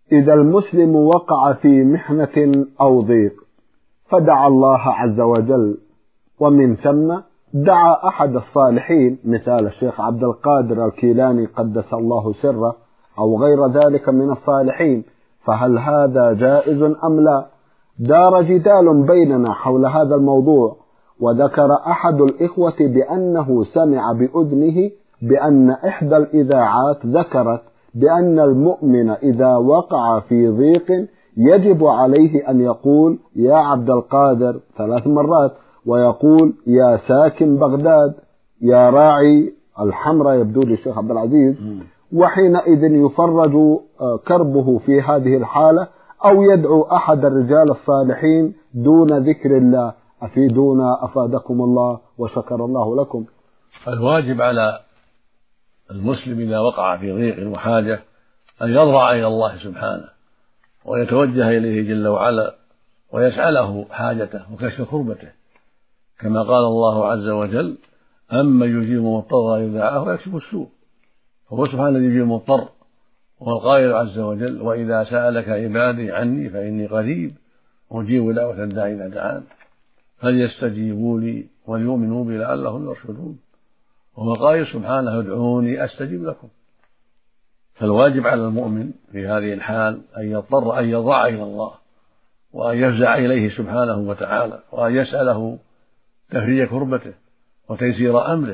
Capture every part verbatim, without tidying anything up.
إذا المسلم وقع في محنة أو ضيق فدعا الله عز وجل، ومن ثم دعا أحد الصالحين مثال الشيخ عبد القادر الكيلاني قدس الله سره أو غير ذلك من الصالحين، فهل هذا جائز أم لا؟ دار جدال بيننا حول هذا الموضوع، وذكر أحد الإخوة بأنه سمع بأذنه بأن إحدى الإذاعات ذكرت بأن المؤمن إذا وقع في ضيق يجب عليه أن يقول يا عبد القادر ثلاث مرات، ويقول يا ساكن بغداد، يا راعي الحمراء يبدو لي الشيخ عبد العزيز، وحينئذ يفرج كربه في هذه الحالة، أو يدعو أحد الرجال الصالحين دون ذكر الله. أفيدونا أفادكم الله وشكر الله لكم. الواجب على المسلم إذا وقع في ضيق وحاجة أن يضرع إلى الله سبحانه ويتوجه إليه جل وعلا ويسأله حاجته وكشف كربته، كما قال الله عز وجل أما يجيب المضطر إذا دعاه ويكشف السوء، فهو سبحانه الذي يجيب المضطر، وهو القائل عز وجل وإذا سألك عبادي عني فإني قريب أجيب دعوة الداعي إذا دعان فليستجيبوا لي وليؤمنوا بي لعلهم يرشدون، وهو قائل سبحانه ادعوني أستجب لكم. فالواجب على المؤمن في هذه الحال أن يضطر أن يضع إلى الله وأن يفزع إليه سبحانه وتعالى وأن يسأله تفريج كربته وتيسير أمره.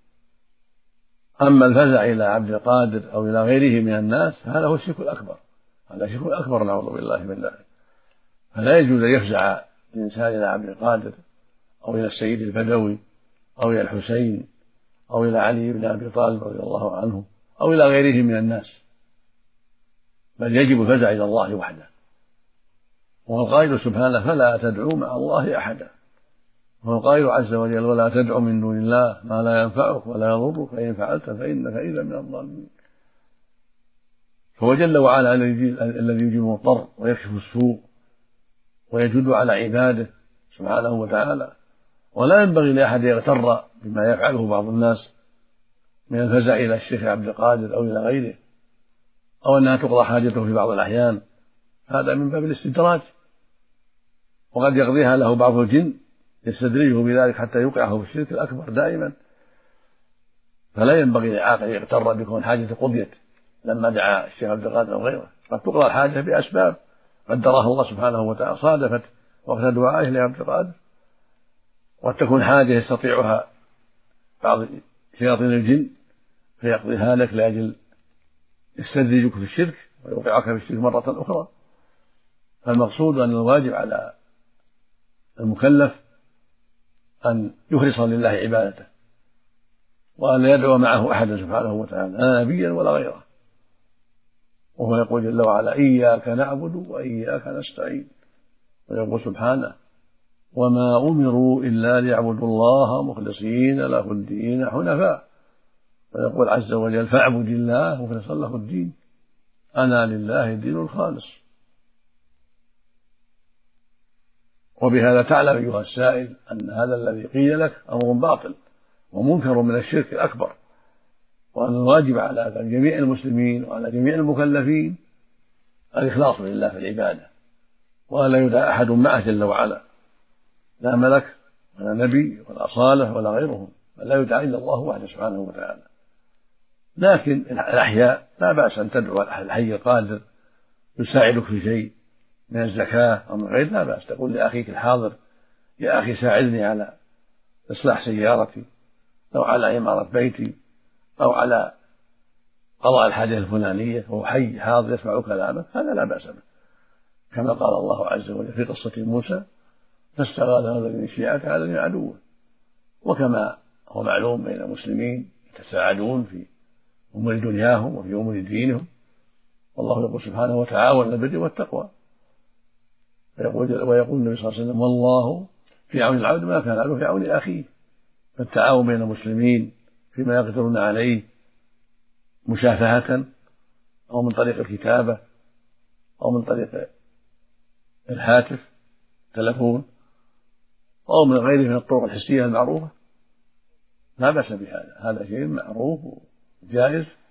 أما الفزع إلى عبد القادر أو إلى غيره من الناس هذا هو الشرك الأكبر، هذا شرك أكبر نعوذ بالله من ذلك. فلا يجوز أن يفزع الإنسان إلى عبد القادر أو إلى السيد البدوي أو إلى الحسين أو إلى علي بن أبي طالب رضي الله عنه أو إلى غيره من الناس، بل يجب الفزع إلى الله وحده. والقائل سبحانه فلا تدعوا مع الله أحدا، والقائل عز وجل ولا تدعوا من دون الله ما لا ينفعك ولا يضرك فإن فعلت فإنك إذا من الظالمين. فهو جل وعلا الذي يجيب المضطر ويكشف السوء ويجود على عباده سبحانه وتعالى، ولا ينبغي لأحد يغتر بما يفعله بعض الناس من الفزع إلى الشيخ عبد القادر أو إلى غيره، أو أنها تقضى حاجته في بعض الأحيان، هذا من باب الاستدراج، وقد يقضيها له بعض الجن يستدرجه بذلك حتى يوقعه في الشرك الأكبر دائما. فلا ينبغي للعاقل يغتر بكون حاجته قضيت لما دعا الشيخ عبد القادر أو غيره، قد تقضى الحاجة بأسباب قدرها الله سبحانه وتعالى صادفت وقت دعائه لعبد القادر، وتكون حاجة يستطيعها بعض شياطين الجن فيقضيها لك لأجل يستدرجك في الشرك ويوقعك في الشرك مرة أخرى. فالمقصود أن الواجب على المكلف أن يخلص لله عبادته، وأن لا يدعو معه أحدا سبحانه وتعالى لا نبيا ولا غيره. وهو يقول جل وعلا إياك نعبد وإياك نستعين، ويقول سبحانه وما أمروا إلا ليعبدوا الله مخلصين له الدين حنفاء، ويقول عز وجل فاعبد الله مخلصا له الدين أنا لله الدين الخالص. وبهذا تعلم أيها السائل أن هذا الذي قيل لك أمر باطل ومنكر من الشرك الأكبر، وأن الواجب على جميع المسلمين وعلى جميع المكلفين الإخلاص لله في العبادة، وأن لا يدعى أحد معه جل وعلا، لا ملك ولا نبي ولا صالح ولا غيرهم، بل لا يدعى إلا الله وحده سبحانه وتعالى. لكن الأحياء لا بأس أن تدعو الحي القادر يساعدك في شيء من الزكاة أو من غير، لا بأس تقول لأخيك الحاضر يا أخي ساعدني على إصلاح سيارتي أو على عمارة بيتي أو على قضاء الحاجة الفلانية، وهو حي حاضر يسمع كلامك، هذا لا بأس به، كما قال الله عز وجل في قصة موسى فاستغاثه الذي من شيعته على الذي عدوه. وكما هو معلوم بين المسلمين يتساعدون في أمور دنياهم وفي أمور دينهم، والله يقول سبحانه وتعاون على البر والتقوى، ويقول, ويقول النبي صلى الله عليه وسلم والله في عون العبد ما كان العبد في عون أخيه. فالتعاون بين المسلمين فيما يقدرون عليه مشافهة أو من طريق الكتابة أو من طريق الهاتف تلفون أو من غيره من الطرق الحسية المعروفة لا بأس بهذا، هذا شيء معروف وجائز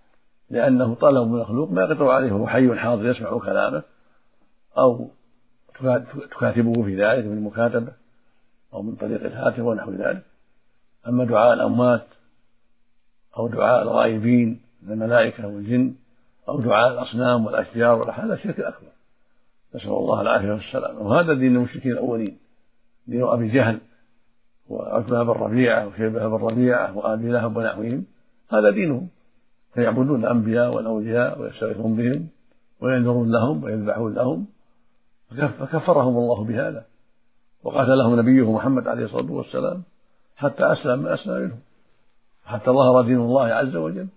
لأنه طلب من مخلوق ما يقدر عليه، هو حي حاضر يسمع كلامه، أو تكاتبه في ذلك من المكاتبة أو من طريق الهاتف ونحو ذلك. أما دعاء الأموات أو دعاء الغائبين من الملائكة والجن أو دعاء الأصنام والأشجار والأحجار هذا شرك أكبر، نسأل الله العافية والسلامة. وهذا دين المشركين الأولين، دين أبي جهل وعتبة بن ربيعة وشيبة بن ربيعة وآبي لهب ونحوهم، هذا دينهم، فيعبدون الأنبياء والأولياء ويستغيثون بهم وينذرون لهم ويذبحون لهم، فكفرهم الله بهذا وقاتلهم نبيه محمد عليه الصلاة والسلام حتى أسلم من أسلم منهم، حتى ظهر دين الله عز وجل.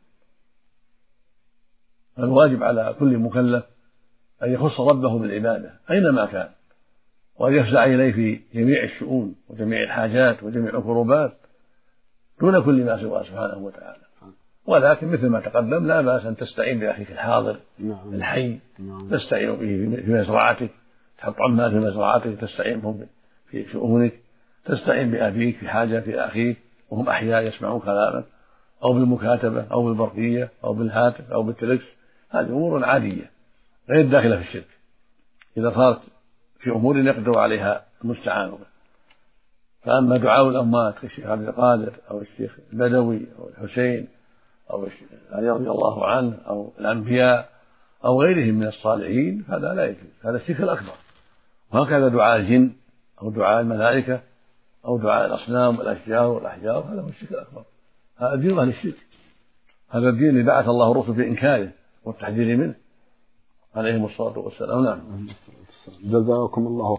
فالواجب على كل مكلف أن يخص ربه بالعبادة أينما كان، وأن يفزع إليه في جميع الشؤون وجميع الحاجات وجميع الكروبات دون كل ما سواه سبحانه وتعالى. ولكن مثل ما تقدم لا بأس أن تستعين بأخيك الحاضر الحي، تستعين به في مزرعتك، تحط عمال في مزرعتك تستعين بهم في شؤونك، تستعين بأبيك في حاجة في أخيك وهم أحياء يسمعون كلامك، أو بالمكاتبة أو بالبرقية أو بالهاتف أو بالتلكس، هذه أمور عادية غير داخلة في الشرك إذا صارت في أمور يقدر عليها المستعان به. فأما دعاء الأموات كالشيخ عبد القادر أو الشيخ البدوي أو الحسين أو علي رضي الله عنه أو الأنبياء أو غيرهم من الصالحين هذا لا يجوز، هذا الشرك الأكبر. وهكذا دعاء الجن أو دعاء الملائكة أو دعاء الأصنام والأشجار والأحجار هذا هو الشرك الأكبر، هذا دين أهل الشرك، هذا الدين اللي بعث الله الرسل في إنكاره والتحذير منه عليهم الصلاة والسلام. نعم. جزاكم الله